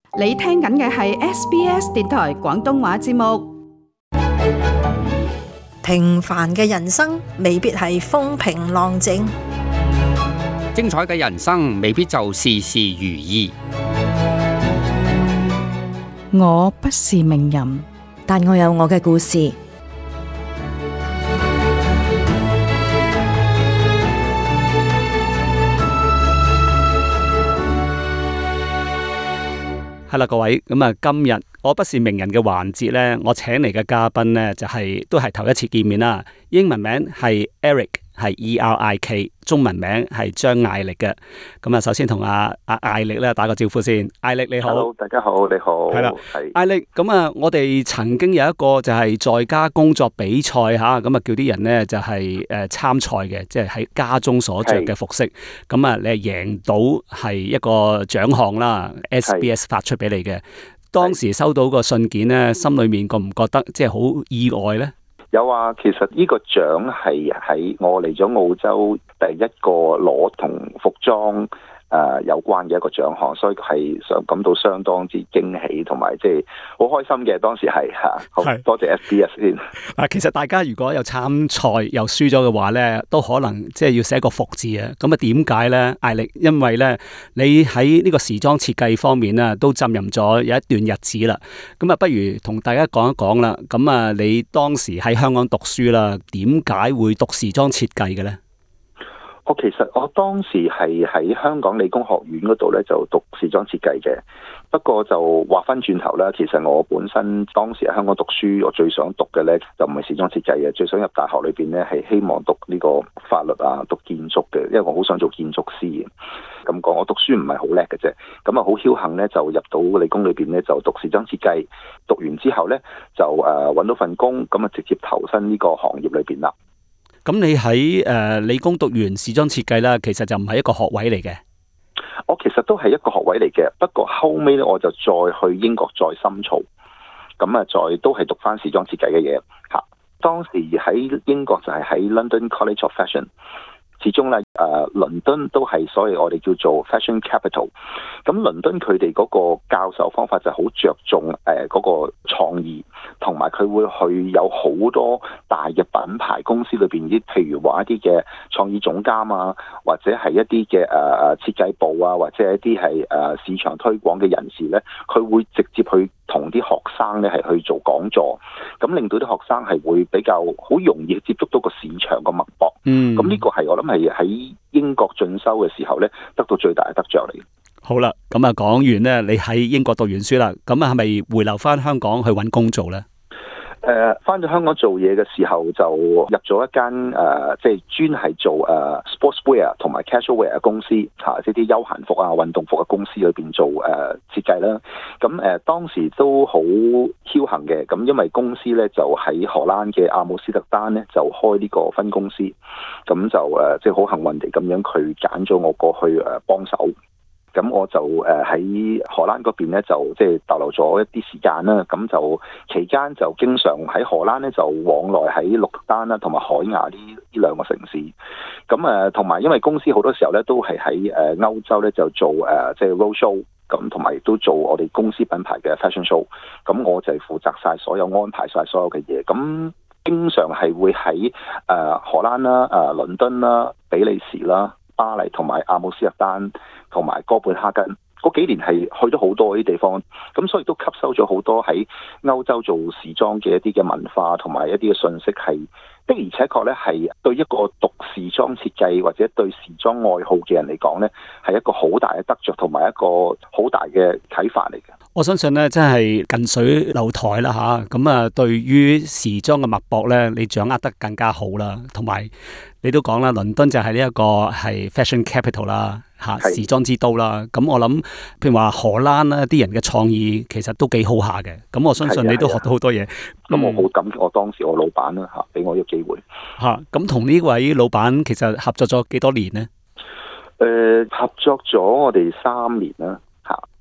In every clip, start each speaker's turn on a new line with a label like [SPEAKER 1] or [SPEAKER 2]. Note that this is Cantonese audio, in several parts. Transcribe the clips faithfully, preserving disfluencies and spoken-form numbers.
[SPEAKER 1] 你聽緊嘅係 S B S 電台廣東話節目。
[SPEAKER 2] 平凡嘅人生未必係風平浪靜，
[SPEAKER 3] 精彩嘅人生未必就事事如意。
[SPEAKER 1] 我不是名人，
[SPEAKER 2] 但我有我嘅故事。
[SPEAKER 4] 係啦，各位，咁啊，今日我不是名人嘅環節呢，我請嚟嘅嘉賓呢，就係都係頭一次見面啦。英文名係 Eric， 係 E R I K， 中文名係張艾力嘅。咁啊，首先同阿阿艾力咧打個招呼先。艾力你好。
[SPEAKER 5] Hello， 大家好，你好。
[SPEAKER 4] 係啦，艾力，咁啊，我哋曾經有一個就係在家工作比賽吓，咁啊叫啲人呢就係誒參賽嘅，即係喺家中所着嘅服飾。咁啊，你係贏到係一個獎項啦 ，S B S 發出俾你嘅。當時收到個信件呢，心裏面覺唔覺得即係好意外呢？
[SPEAKER 5] 有啊，其實呢個獎係喺我嚟咗澳洲第一個攞同服裝誒、呃、有關嘅一個獎項，所以係想感到相當之驚喜，同埋即係好開心嘅。當時係吓，好多謝 S B S 先。
[SPEAKER 4] 嗱，其實大家如果有參賽又輸咗嘅話咧，都可能即係要寫個服字啊。咁啊，點解咧？艾力，因為咧你喺呢個時裝設計方面啊，都浸淫咗有一段日子啦。咁啊，不如同大家講一講啦。咁啊，你當時喺香港讀書啦，點解會讀時裝設計嘅咧？
[SPEAKER 5] 我其實我當時係喺香港理工學院嗰度咧，就讀時裝設計嘅。不過就話翻轉頭啦，其實我本身當時喺香港讀書，我最想讀嘅咧就唔係時裝設計嘅，最想入大學裏邊咧係希望讀呢個法律啊，讀建築嘅，因為我好想做建築師嘅。咁講，我讀書唔係好叻嘅啫，咁啊好僥倖咧就入到理工裏邊咧就讀時裝設計，讀完之後咧就誒揾到份工，咁啊直接投身呢個行業裏邊啦。
[SPEAKER 4] 咁你喺誒、呃、理工讀完時裝設計啦，其實就唔係一個學位嚟嘅。
[SPEAKER 5] 我其實都係一個學位嚟嘅，不過後尾咧我就再去英國再深造，咁啊再都係讀翻時裝設計嘅嘢嚇。當時喺英國就係喺 London College of Fashion。始終咧，誒、呃，倫敦都係所謂我哋叫做 fashion capital。咁倫敦佢哋嗰個教授方法就好着重誒嗰、呃那個創意，同埋佢會去有好多大嘅品牌公司裏邊啲，譬如話一啲嘅創意總監啊，或者係一啲嘅誒誒設計部啊，或者一啲係誒市場推廣嘅人士咧，佢會直接去同啲學生咧係去做講座，咁令到啲學生係會比較好容易接觸到個市場個脈搏。嗯，咁呢個係我諗係喺英國進修嘅時候咧，得到最大嘅得着嚟。
[SPEAKER 4] 好啦，咁啊講完咧，你喺英國讀完書啦，咁啊係咪回流翻香港去揾工做咧？
[SPEAKER 5] 誒，翻到香港做嘢嘅時候，就入咗一間誒，即係專係做誒 sportswear 同埋 casual wear 嘅公司嚇，即係啲休閒服啊、運動服嘅公司裏邊做誒設計啦。咁誒當時都好僥倖嘅，咁因為公司咧就喺荷蘭嘅阿姆斯特丹咧就開呢個分公司，咁就誒即係好幸運地咁樣佢揀咗我過去誒幫手。咁我就誒喺荷蘭嗰邊咧，就即係逗留咗一啲時間啦。咁就期間就經常喺荷蘭咧，就往來喺鹿特丹啦，同埋海牙呢呢兩個城市。咁誒，同埋因為公司好多時候咧，都係喺誒歐洲咧，就做誒即係 road show，咁同埋亦都做我哋公司品牌嘅 fashion show。咁我就係負責晒所有安排晒所有嘅嘢。咁經常係會喺誒荷蘭啦、誒倫敦啦、比利時啦、巴黎同埋阿姆斯特丹同埋哥本哈根，嗰幾年係去咗好多啲地方，咁所以都吸收咗好多喺歐洲做時裝嘅一啲嘅文化同埋一啲嘅信息，係的而且確咧係對一個讀時裝設計或者對時裝愛好嘅人嚟講咧，係一個好大嘅得着同埋一個好大嘅啟發嚟嘅。
[SPEAKER 4] 我相信咧，真係近水樓台啦吓，咁啊，對於時裝嘅脈搏咧，你掌握得更加好啦。同埋你都講啦，倫敦就係呢一個係 fashion capital 啦，吓時裝之都啦。咁我諗，譬如話荷蘭啦，啲人嘅創意其實都幾好下嘅。咁我相信你都學到好多嘢。
[SPEAKER 5] 咁、嗯、我好感激我當時我老闆啦吓，俾我呢個機會
[SPEAKER 4] 吓。咁同呢位老闆其實合作咗幾多年呢？
[SPEAKER 5] 誒、呃，合作咗我哋三年啦。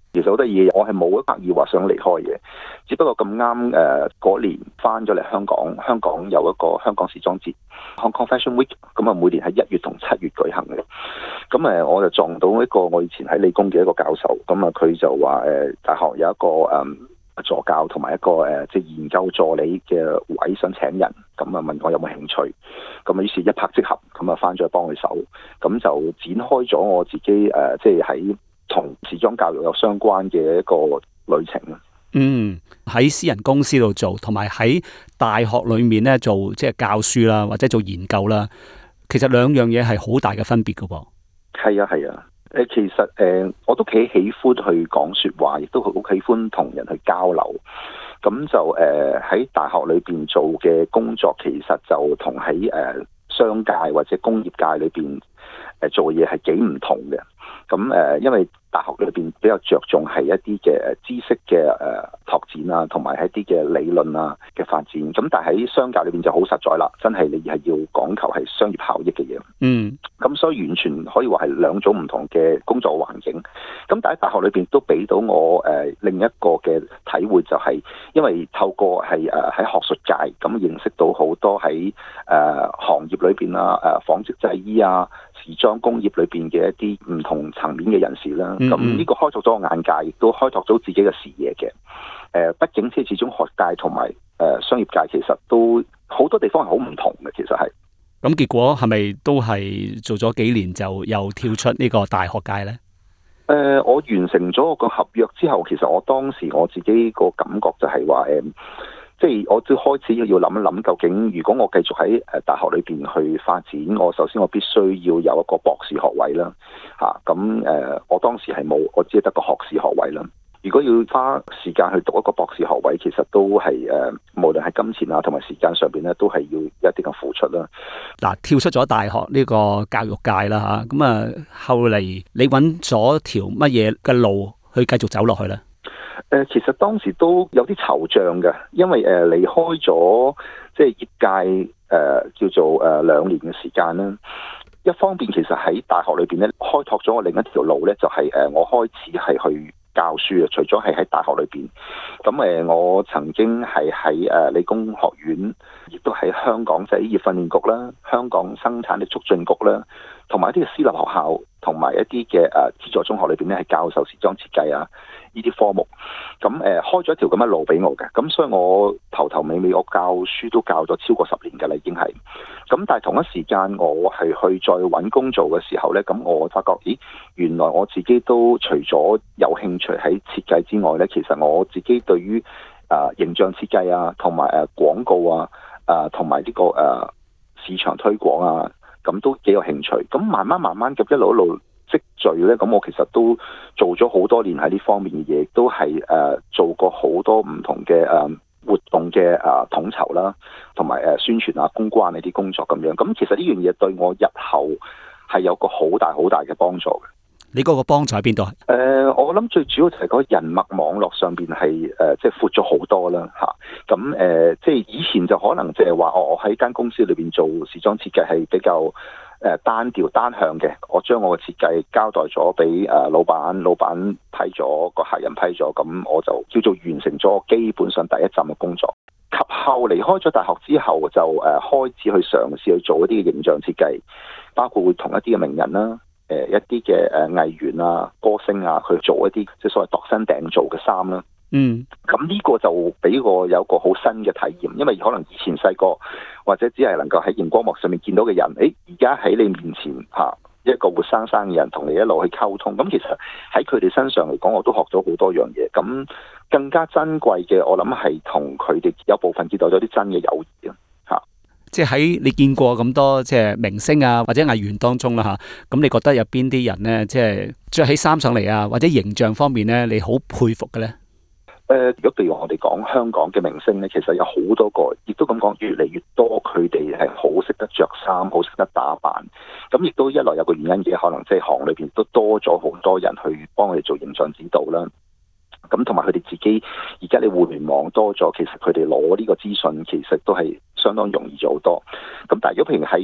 [SPEAKER 5] 其實好得意嘅，我係冇刻意話想離開嘅，只不過咁啱誒嗰年翻咗嚟香港，香港有一個香港時裝節 Hong Kong Fashion Week， 咁啊每年喺一月同七月舉行嘅。咁誒我就撞到一個我以前喺理工嘅一個教授，咁啊佢就話誒大學有一個誒助教同埋一個誒即係研究助理嘅位想請人，咁啊問我有冇興趣，咁啊於是一拍即合，咁啊翻咗去幫佢手，咁就展開咗我自己誒即係喺同時裝教育有相關嘅一個旅程。
[SPEAKER 4] 嗯，喺私人公司度做，同埋喺大學裏面咧做即係教書啦，或者做研究啦，其實兩樣嘢係好大嘅分別噶噃。係
[SPEAKER 5] 啊係啊，誒其實誒、呃、我都幾喜歡去講說話，亦都好喜歡同人去交流。咁就誒喺、呃、大學裏邊做嘅工作，其實就同喺誒商界或者工業界裏邊誒做嘢係幾唔同嘅。咁誒、呃，因為大學裏邊比較着重係一啲嘅知識嘅誒、呃、拓展啊，同埋一啲嘅理論啊嘅發展。咁但係喺商界裏邊就好實在啦，真係你係要講求係商業效益嘅嘢。嗯。咁所以完全可以話係兩種唔同嘅工作環境。咁但係大學裏邊都俾到我誒、呃、另一個嘅體會，就係因為透過係誒喺學術界咁認識到好多喺誒、呃、行業裏邊啊誒紡織製衣啊時裝工業裏邊嘅一啲唔同層面嘅人士啦。咁呢、嗯、個開拓咗我眼界，亦都開拓咗自己嘅視野嘅。誒、呃，畢竟即係始終學界同埋誒商業界其實都好多地方係好唔同嘅，其實係。咁結果係咪都係做咗幾年就又跳出呢個大學界呢？誒、呃，我完成咗我個合約之後，其實我當時我自己個感覺就係話誒，即係我都開始要諗一諗，究竟如果我繼續喺誒大學裏邊去發展，我首先我必須要有一個博士學位啦，嚇咁誒，我當時係冇，我只係得個學士學位啦。如果要花時間去讀一個博士學位，其實都係誒、呃，無論係金錢啊同埋時間上邊咧，都係要一定嘅付出啦。嗱，跳出咗大學呢個教育界啦嚇，咁啊後嚟你揾咗條乜嘢嘅路去繼續走落去咧？誒、呃，其實當時都有啲惆悵嘅，因為誒、呃、離開咗即係業界誒、呃、叫做誒兩、呃、年嘅時間啦。一方面其實喺大學裏邊咧，開拓咗我另一條路咧，就係、是、誒、呃、我開始係去教書啊，除咗係喺大學裏邊，咁誒，我曾經係喺誒理工學院，亦都喺香港製衣業訓練局啦、香港生產力促進局啦，同埋一啲嘅私立學校，同埋一啲嘅誒資助中學裏邊咧，係教授時裝設計啊呢啲科目。咁誒、呃、開咗一條咁嘅路俾我嘅，咁所以我頭頭尾尾我教書都教咗超過十年㗎啦，已經係。咁但係同一時間我係去再揾工做嘅時候咧，咁我發覺，咦，原來我自己都除咗有興趣喺設計之外咧，其實我自己對於誒、呃、形象設計啊，同埋誒廣告啊，誒同埋呢個誒、呃、市場推廣啊，咁都幾有興趣。咁慢慢慢慢咁一路一路積聚咧，咁我其實都做咗好多年喺呢方面嘅嘢，都係誒、呃、做過好多唔同嘅誒、呃、活動嘅誒、呃、統籌啦，同埋誒宣傳啊、公關呢啲工作咁樣。咁其實呢樣嘢對我日後係有個好大好大嘅幫助嘅。你嗰個幫助喺邊度？誒、呃，我諗最主要就係嗰人脈網絡上邊係誒，即係闊咗好多啦嚇。咁、啊、誒、呃，即係以前就可能就係話我我喺間公司裏邊做時裝設計係比較誒、呃、單調單向嘅。我將我嘅設計交代咗俾誒老闆，老闆批咗，個客人批咗，咁我就叫做完成咗基本上第一站嘅工作。及後離開咗大學之後，就誒、呃、開始去嘗試去做一啲嘅形象設計，包括會同一啲嘅名人啦。誒、呃、一啲嘅誒藝員啊、歌星啊，去做一啲即係所謂度身訂造嘅衫啦。嗯，咁呢個就俾我有個好新嘅體驗，因為可能以前細個或者只係能夠喺熒光幕上面見到嘅人，誒而家喺你面前嚇、啊、一個活生生嘅人同你一路去溝通，咁其實喺佢哋身上嚟講，我都學咗好多樣嘢。咁更加珍貴嘅，我諗係同佢哋有部分結到咗啲真嘅友誼啊。即係喺你見過咁多即係明星啊或者藝員當中啦吓，咁你覺得有邊啲人咧，即係着起衫上嚟啊或者形象方面咧，你好佩服嘅咧？誒、呃，如果譬如我哋講香港嘅明星咧，其實有好多個，亦都咁講，越嚟越多佢哋係好識得着衫，好識得打扮。咁亦都一來有個原因嘅，可能即係行裏邊都多咗好多人去幫佢哋做形象指導啦。咁同埋佢哋自己，而家你互聯網多咗，其實佢哋攞呢個資訊其實都係相當容易咗好多。咁但係如果譬如喺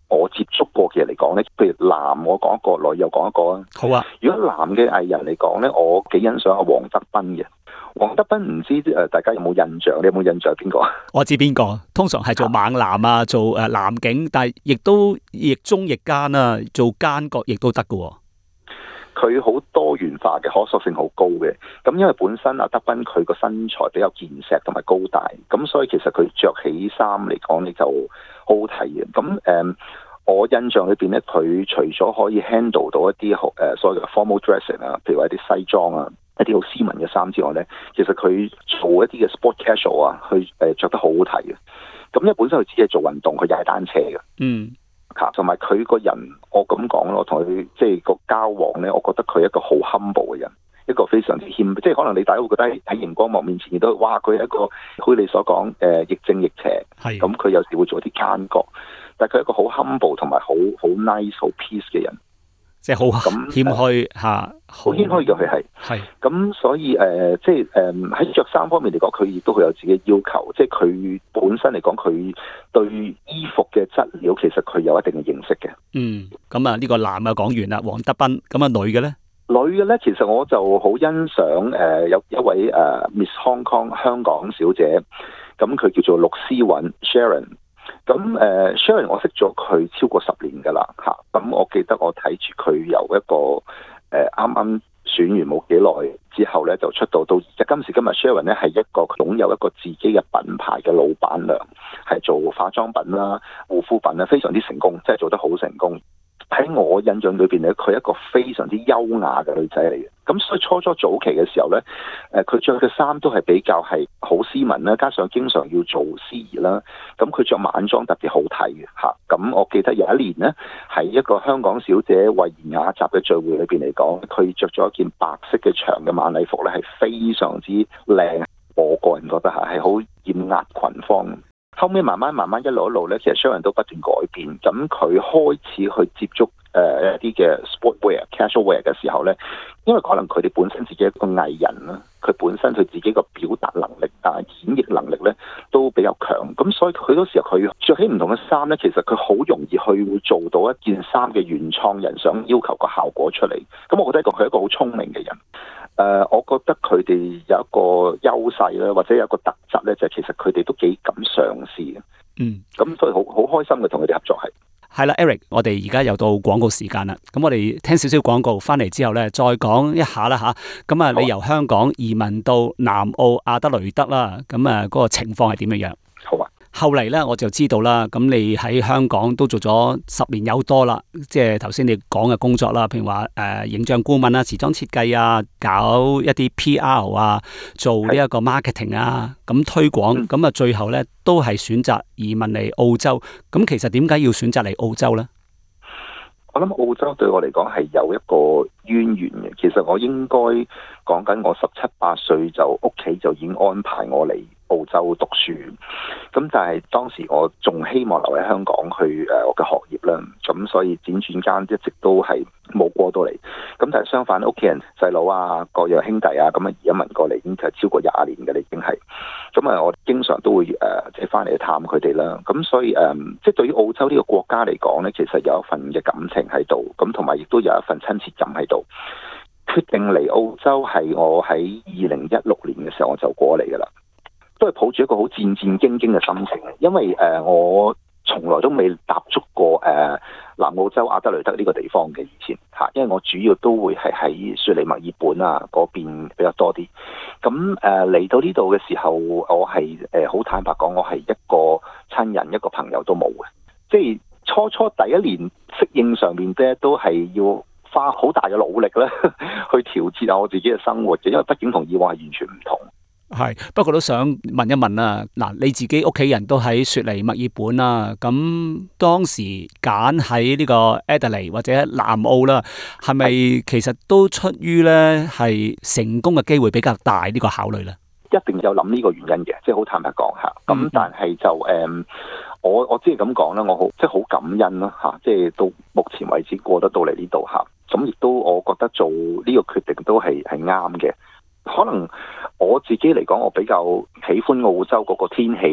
[SPEAKER 5] 我接觸過嘅人嚟講咧，譬如男我講一個，女又講一個啊。
[SPEAKER 4] 好啊。
[SPEAKER 5] 如果男嘅藝人嚟講咧，我幾欣賞阿黃德斌嘅。黃德斌唔知誒大家有冇印象？你有冇印象邊個？
[SPEAKER 4] 我知邊個，通常係做猛男啊，做誒男警，但係亦都亦中亦奸啊，做奸角亦都得㗎。
[SPEAKER 5] 佢好多元化嘅，可塑性好高嘅。咁因為本身阿德斌佢個身材比較健碩同埋高大，咁所以其實佢着起衫嚟講你就好好睇嘅。咁誒、嗯，我印象裏邊咧，佢除咗可以 handle 到一啲好誒所謂嘅 formal dressing 啊，譬如話一啲西裝啊，一啲好斯文嘅衫之外咧，其實佢做一啲嘅 sport casual 啊，去誒著得好好睇嘅。咁因為本身佢只係做運動，佢踩單車嘅。嗯。同埋佢個人，我咁講咯，同佢即係個交往咧，我覺得佢係一個好 humble 嘅人，一個非常之謙，即係可能你大家會覺得喺熒光幕面前亦都，哇！佢係一個好似你所講，誒、呃、亦正亦邪，係咁佢有時會做啲奸角，但係佢係一個好 humble 同埋好好 nice 好 peace 嘅人。即係好咁謙虛嚇，好謙虛嘅佢係，係咁所以誒、呃，即係誒喺着衫方面嚟講，佢亦都會有自己要求。即係佢本身嚟講，佢對衣服嘅質料其實佢有一定嘅認識嘅。嗯，咁啊呢個男啊講完啦，黃德斌，咁啊女嘅咧？女嘅咧，其實我就好欣賞誒、呃、有一位誒、呃、Miss Hong Kong 香港小姐，咁佢叫做陸思韻 Sharon。咁誒、呃、Sharon 我識咗佢超過十年㗎啦嚇，咁我記得我睇住佢由一個誒啱啱選完冇幾耐之後咧，就出道到而家今時今日 Sharon 咧係一個擁有一個自己嘅品牌嘅老闆娘，係做化妝品啦、護膚品啦，非常之成功，即係做得好成功。喺我印象裏邊咧，佢係一個非常之優雅嘅女仔嚟嘅。咁所以初初早期嘅時候咧，誒佢着嘅衫都係比較係好斯文啦，加上經常要做司儀啦。咁佢着晚裝特別好睇嘅嚇。咁我記得有一年呢，喺一個香港小姐慧妍雅集嘅聚會裏邊嚟講，佢着咗一件白色嘅長嘅晚禮服咧，係非常之靚。我個人覺得嚇係好豔壓群芳。後尾慢慢慢慢一路一路咧，其實 Sharon 都不斷改變。咁佢開始去接觸誒、呃、一啲嘅 sportwear、casual wear 嘅時候咧，因為可能佢哋本身自己一個藝人啦，佢本身佢自己個表達能力啊、演繹能力咧都比較強。咁所以好多時候佢着起唔同嘅衫咧，其實佢好容易去會做到一件衫嘅原創人想要求個效果出嚟。咁我覺得佢係一個好聰明嘅人。誒、呃，我覺得佢哋有一個優勢咧，或者有一個特質咧，就係、其實佢哋都幾敢嘗試嘅。嗯，咁所以好好開心嘅同佢哋合作係。係啦 ，Eric， 我哋而家又到廣告時間啦。咁我哋聽少少廣告，翻嚟之後咧，再講一下啦吓。咁啊，你由香港移民到南澳阿德雷德啦，咁啊，嗰個情況係點樣樣？好啊。後嚟咧，我就知道啦。咁你喺香港都做咗十年有多啦，即係頭先你講嘅工作啦，譬如話誒、呃、形象顧問啊、時裝設計啊、搞一啲 P R 啊、做呢一個 marketing 啊，咁推廣，咁啊最後咧都係選擇移民嚟澳洲。咁其實點解要選擇嚟澳洲咧？我諗澳洲對我嚟講係有一個淵源嘅。其實我應該講緊我十七八歲就屋企就已經安排我嚟澳洲讀書，咁但係當時我仲希望留喺香港去誒我嘅學業啦，咁所以輾轉間一直都係冇過到嚟。咁但係相反，屋企人細佬啊、各樣兄弟啊，咁啊移民過嚟已經係超過廿年嘅啦，已經係。咁啊，我經常都會誒即係翻嚟探佢哋啦。咁所以誒，即係對於澳洲呢個國家嚟講咧，其實有一份嘅感情喺度，咁同埋亦都有一份親切感喺度。決定嚟澳洲係我喺二零一六年嘅時候我就過嚟噶啦。都係抱住一個好戰戰兢兢嘅心情，因為誒、呃、我從來都未踏足過誒、呃、南澳洲阿德雷德呢個地方嘅以前嚇，因為我主要都會係喺雪梨墨爾本啊嗰邊比較多啲。咁誒嚟到呢度嘅時候，我係誒好坦白講，我係一個親人一個朋友都冇嘅，即係初初第一年適應上面咧，都係要花好大嘅努力咧去調節下我自己嘅生活嘅，因為畢竟同以往係完全唔同。係，不過都想問一問啊，嗱，你自己屋企人都喺雪梨墨爾本啊，咁當時揀喺呢個 Adelaide 或者南澳啦，係咪其實都出於咧係成功嘅機會比較大呢個考慮咧？一定有諗呢個原因嘅，即係好坦白講吓。咁但係就誒、嗯，我我只係咁講啦，我好即係好感恩啦吓，即係到目前為止過得到嚟呢度吓，咁亦都我覺得做呢個決定都係係啱嘅。可能我自己嚟講，我比較喜歡澳洲嗰個天氣啦，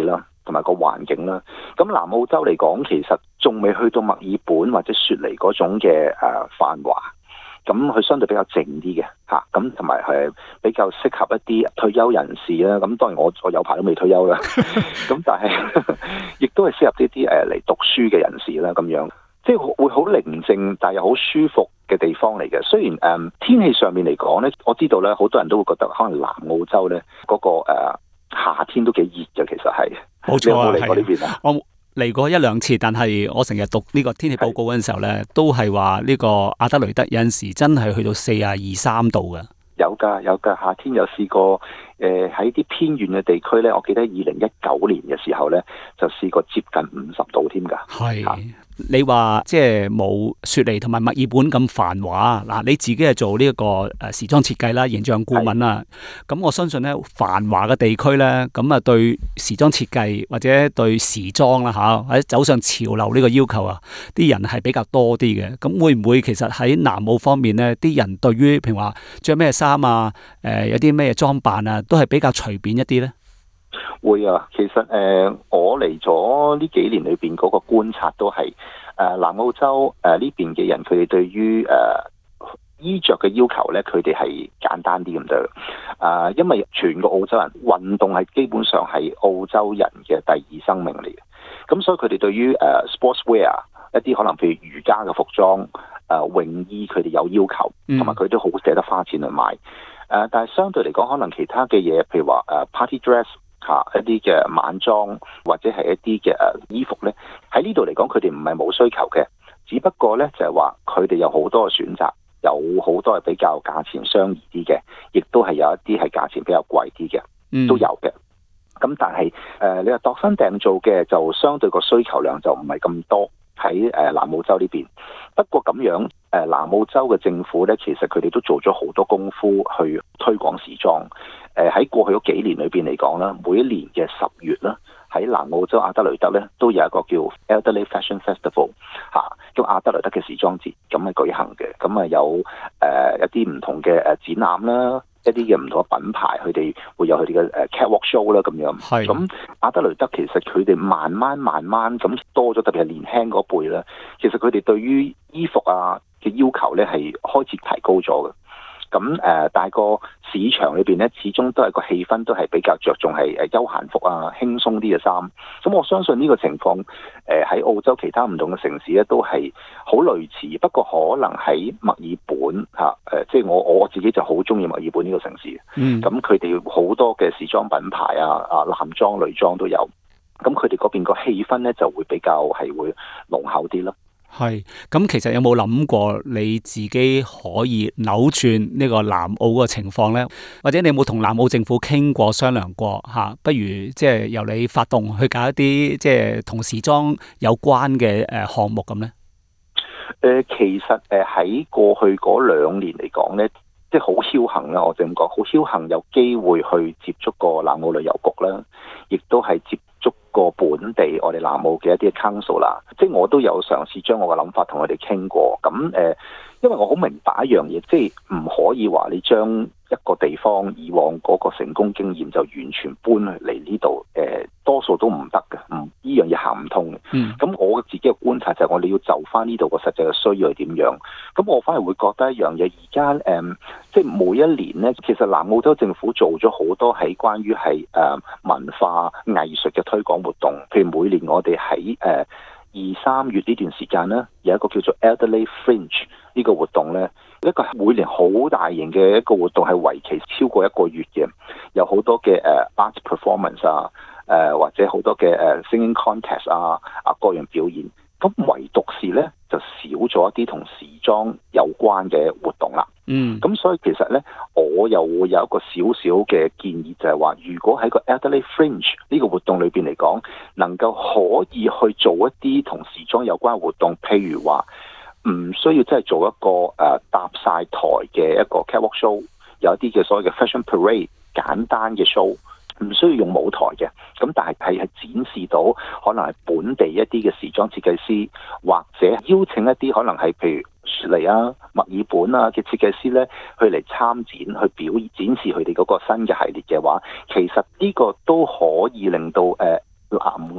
[SPEAKER 5] 同埋個環境啦。咁南澳洲嚟講，其實仲未去到墨爾本或者雪梨嗰種嘅誒繁華。咁佢相對比較靜啲嘅嚇，咁同埋係比較適合一啲退休人士啦。咁當然我我有排都未退休啦，咁但係亦都係適合呢啲誒嚟讀書嘅人士啦。咁樣即係會好寧靜，但係又好舒服嘅地方嚟嘅。雖然誒、嗯、天氣上面嚟講咧，我知道咧好多人都會覺得可能南澳洲咧嗰、那個、呃、夏天都幾熱嘅，其實係
[SPEAKER 4] 冇錯啊，
[SPEAKER 5] 你有冇嚟過呢邊啊？
[SPEAKER 4] 我嚟過一兩次，但係我成日讀呢個天氣報告嗰陣時候咧，都係話呢個阿德雷德有陣時真係去到四十二三度嘅。
[SPEAKER 5] 有㗎有㗎，夏天有試過誒喺啲偏遠嘅地區咧，我記得二零一九年嘅時候咧，就試過接近五十度添㗎。
[SPEAKER 4] 係。你話即係冇雪梨同埋墨爾本咁繁華嗱，你自己係做呢一個誒時裝設計啦、形象顧問啦，咁我相信咧繁華嘅地區咧，咁啊對時裝設計或者對時裝啦嚇，或者走上潮流呢個要求啊，啲人係比較多啲嘅。咁會唔會其實喺南澳方面咧，啲人對於譬如話着咩衫啊，誒、呃、有啲咩裝扮啊，都係比較隨便一啲咧？
[SPEAKER 5] 會啊，其實誒、呃，我嚟咗呢幾年裏邊嗰個觀察都係誒、呃、南澳洲誒呢邊嘅人，佢哋對於誒、呃、衣着嘅要求咧，佢哋係簡單啲咁多。啊、呃，因為全個澳洲人運動係基本上係澳洲人嘅第二生命嚟嘅，咁所以佢哋對於誒、呃、sportswear 一啲可能譬如瑜伽嘅服裝、誒、呃、泳衣，佢哋有要求，同埋佢都好捨得花錢去買。誒、呃，但係相對嚟講，可能其他嘅嘢，譬如話誒、呃、party dress。嚇一啲嘅晚裝或者係一啲嘅誒衣服咧，喺呢度嚟講，佢哋唔係冇需求嘅，只不過咧就係話佢哋有好多嘅選擇，有好多係比較價錢相宜啲嘅，亦都係有一啲係價錢比較貴啲嘅，都有嘅。咁但係誒、呃，你話度身訂做嘅就相對個需求量就唔係咁多喺誒南澳洲呢邊。不過咁樣誒、呃、南澳洲嘅政府咧，其實佢哋都做咗好多功夫去推廣時裝。誒喺過去嗰幾年裏邊嚟講啦，每一年嘅十月啦，喺南澳洲阿德雷德咧都有一個叫 Elderly Fashion Festival 嚇、啊，叫阿德雷德嘅時裝節咁係舉行嘅。咁啊有誒、呃、一啲唔同嘅誒展覽啦，一啲嘅唔同嘅品牌，佢哋會有佢哋嘅誒 catwalk show 啦咁樣。係咁阿德雷德其實佢哋慢慢慢慢咁多咗，特別係年輕嗰輩啦，其實佢哋對於衣服啊嘅要求咧係開始提高咗嘅。咁誒、呃，但係個市場裏邊咧，始終都係個氣氛都係比較着重係誒休閒服啊、輕鬆啲嘅衫。咁我相信呢個情況誒喺、呃、澳洲其他唔同嘅城市咧都係好類似，不過可能喺墨爾本嚇誒、啊呃，即係我我自己就好中意墨爾本呢個城市。嗯，咁佢哋好多嘅時裝品牌啊啊，男裝女裝都有。咁佢哋嗰邊個氣氛咧就會比較係會濃厚啲咯。
[SPEAKER 4] 係，咁其實有冇諗過你自己可以扭轉呢個南澳個情況呢？或者你有冇同南澳政府傾過商量過吓、啊？不如即係由你發動去搞一啲即係同時裝有關嘅誒項目咁呢？
[SPEAKER 5] 誒、呃，其實誒喺過去嗰兩年嚟講呢，即係好僥倖啦，我就咁講，好僥倖有機會去接觸過南澳旅遊局啦，亦都係接觸過本地我哋南澳嘅一啲 council 啦，即係我都有嘗試將我嘅諗法同佢哋傾過。咁誒、呃，因為我好明白一樣嘢，即係唔可以話你將一個地方以往嗰個成功經驗就完全搬嚟呢度，誒、呃，多數都唔得嘅，唔呢樣嘢行唔通嘅。嗯，咁我自己嘅觀察就係我哋要就翻呢度個實際嘅需要係點樣。咁我反而會覺得一樣嘢，而家誒，即係每一年咧，其實南澳洲政府做咗好多喺關於係誒文化藝術嘅推廣活動，譬如每年我哋喺誒二三月呢段時間咧，有一個叫做 Elderly Fringe 呢個活動咧，一個每年好大型嘅一個活動，係為期超過一個月嘅，有好多嘅誒 art performance 啊，誒、呃、或者好多嘅誒 singing contest 啊啊各樣表演。咁唯獨是咧就少咗一啲同時裝有關嘅活動啦。嗯，咁所以其實咧，我又會有一個少少嘅建議，就係話，如果喺個 Elderly Fringe 呢個活動裏邊嚟講，能夠可以去做一啲同時裝有關嘅活動，譬如話唔需要真係做一個誒、呃、搭晒台嘅一個 catwalk show，有一啲嘅所謂嘅 fashion parade 簡單嘅 show。唔需要用舞台嘅，咁但係係係展示到可能係本地一啲嘅時裝設計師，或者邀請一啲可能係譬如雪梨啊、墨爾本啊嘅設計師咧，去嚟參展，去表展示佢哋嗰個新嘅系列嘅話，其實呢個都可以令到誒、呃、南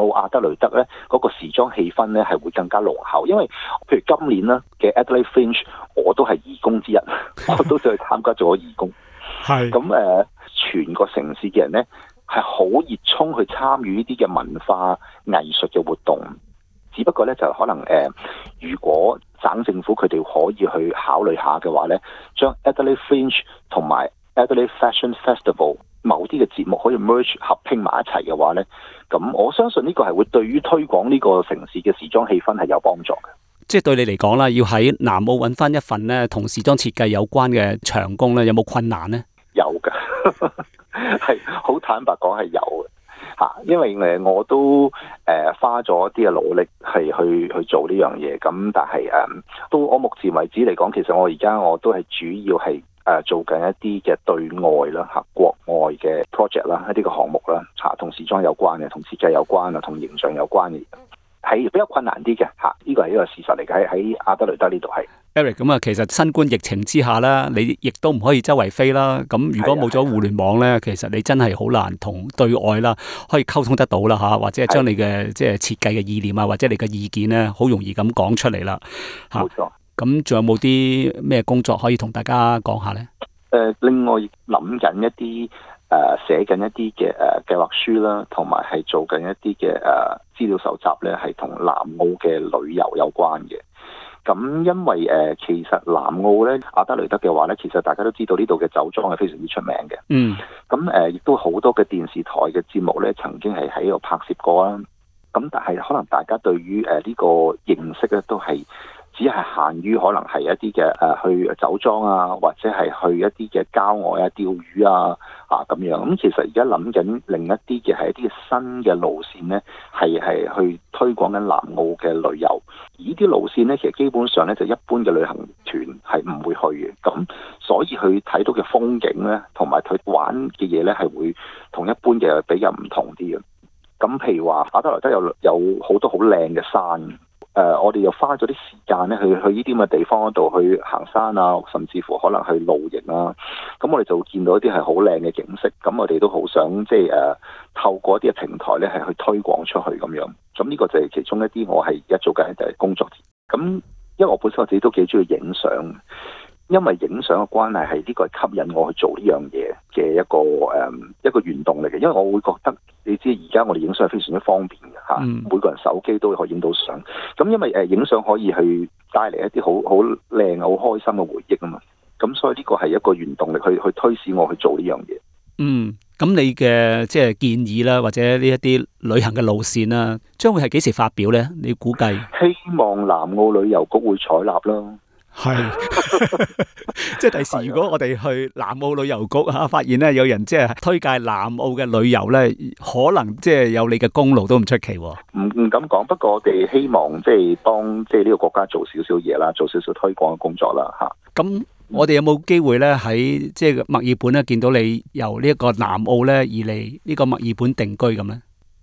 [SPEAKER 5] 澳亞德雷德咧嗰個時裝氣氛咧係會更加濃厚，因為譬如今年咧嘅 Adelaide Fringe 我都係義工之一，我都去參加咗義工。係咁誒，全個城市嘅人咧係好熱衷去參與呢啲嘅文化藝術嘅活動。只不過咧就可能誒、呃，如果省政府佢哋可以去考慮下嘅話咧，將 Adelaide Fringe 同埋 Adelaide Fashion Festival 某啲嘅節目可以 merge 合拼埋一齊嘅話咧，咁我相信呢個係會對於推廣呢個城市嘅時裝氣氛係有幫助嘅。
[SPEAKER 4] 即係對你嚟講啦，要喺南澳揾翻一份咧同時裝設計有關嘅長工咧，有冇困難咧？
[SPEAKER 5] 有嘅，係好坦白講係有嘅。嚇，因為誒我都誒、呃、花咗啲嘅努力係去去做呢樣嘢，咁但係誒、嗯、到我目前為止嚟講，其實我而家我都係主要係誒、呃、做緊一啲嘅對外啦嚇，國外嘅 project 啦，一啲嘅項目啦嚇，同時裝有關嘅，同設計有關啊，同形象有關嘅，係比較困難啲嘅嚇，呢個係一個事實嚟嘅，喺喺亞德雷德呢度係。
[SPEAKER 4] Eric， 咁啊，其實新冠疫情之下啦，你亦都唔可以周圍飛啦。咁如果冇咗互聯網咧，其實你真係好難同對外啦，可以溝通得到啦嚇，或者係將你嘅即係設計嘅意念啊，或者你嘅意見咧，好容易咁講出嚟啦嚇。冇錯。咁仲有冇啲咩工作可以同大家講下咧？
[SPEAKER 5] 誒、呃，另外諗緊一啲誒、呃、寫緊一啲嘅誒計劃書啦，同埋係做緊一啲嘅誒資料搜集咧，係同南澳嘅旅遊有關嘅。咁因為誒、呃、其實南澳咧亞德雷德嘅話咧，其實大家都知道呢度嘅酒莊係非常之出名嘅。嗯。咁誒亦都好多嘅電視台嘅節目咧，曾經係喺度拍攝過啦。咁但係可能大家對於誒呢個認識咧，都係只係限於可能係一啲嘅誒去酒莊啊，或者係去一啲嘅郊外啊釣魚啊啊咁樣。咁其實而家諗緊另一啲嘅係一啲嘅新嘅路線咧，係係去推廣緊南澳嘅旅遊。而呢啲路線咧，其實基本上咧就一般嘅旅行團係唔會去嘅。咁所以佢睇到嘅風景咧，同埋佢玩嘅嘢咧，係會同一般嘅比較唔同啲嘅。咁譬如話亞德雷德有有好多好靚嘅山，誒、呃，我哋又花咗啲時間咧去去呢啲咁嘅地方嗰度去行山啊，甚至乎可能去露營啊。咁我哋就會見到一啲係好靚嘅景色，咁我哋都好想即係誒透過一啲嘅平台咧係去推廣出去咁樣。咁呢個就係其中一啲我係而家做緊嘅工作。咁因為我本身我自己都幾中意影相，因為影相嘅關係係呢個係吸引我去做呢樣嘢嘅一個誒、嗯、一個原動力嘅。因為我會覺得你知而家我哋影相係非常之方便嘅嚇，嗯、每個人手機都可以影到相。咁因為誒影相可以去帶嚟一啲好好靚好開心嘅回憶啊嘛。咁所以呢個係一個原動力去去推使我去做呢樣嘢。
[SPEAKER 4] 嗯，咁你嘅即係建議啦，或者呢一啲旅行嘅路線啦，將會係幾時發表咧？你估計？希
[SPEAKER 5] 望南澳旅遊局會採納咯。
[SPEAKER 4] 係，即係第時如果我哋去南澳旅遊局吓，發現咧有人即係推介南澳嘅旅遊咧，可能即係有你嘅功勞都唔出奇。唔
[SPEAKER 5] 唔敢講，不過我哋希望即係幫即係呢個國家做少少嘢啦，做少少推廣嘅工作啦吓。咁
[SPEAKER 4] 我哋有冇機會咧喺即係墨爾本咧見到你由呢一個南澳咧而嚟呢個墨爾本定居咁咧？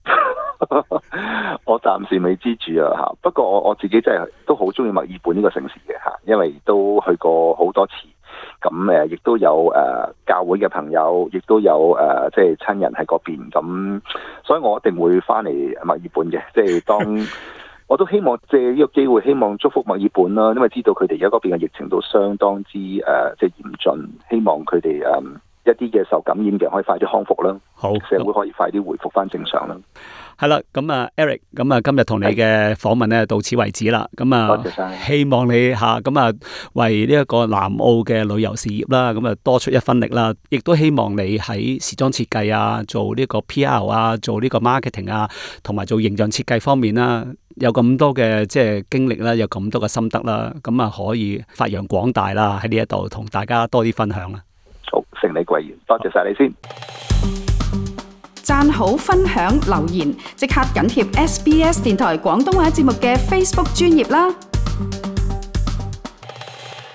[SPEAKER 5] 我暫時未知住啊吓，不過我我自己真係都好中意墨爾本呢個城市嘅吓，因為都去過好多次，咁誒亦都有誒、呃、教會嘅朋友，亦都有誒即係親人喺嗰邊，咁所以我一定會翻嚟墨爾本嘅，即係當我都希望借呢個機會，希望祝福墨爾本啦，因為知道佢哋而家嗰邊嘅疫情都相當之誒即係嚴峻，希望佢哋誒一啲嘅受感染嘅可以快啲康復啦，好，社會可以快啲回復翻正常啦。
[SPEAKER 4] 係啦，咁啊 Eric，咁啊今日同你嘅訪問咧到此為止啦。咁啊，多謝晒，希望你吓咁啊為呢一個南澳嘅旅遊事業啦，咁啊多出一分力啦。亦都希望你喺時裝設計啊，做呢個 P R 啊，做呢個 marketing 啊，同埋做形象設計方面啦，有咁多嘅即係經歷啦，有咁多嘅心得啦，咁啊可以發揚廣大啦，喺呢一度同大家多啲分享啦。
[SPEAKER 5] 好，承你貴言，多謝晒你先。
[SPEAKER 1] 讚好、分享、留言，即刻緊貼 S B S 電台廣東話節目嘅 Facebook 專頁啦！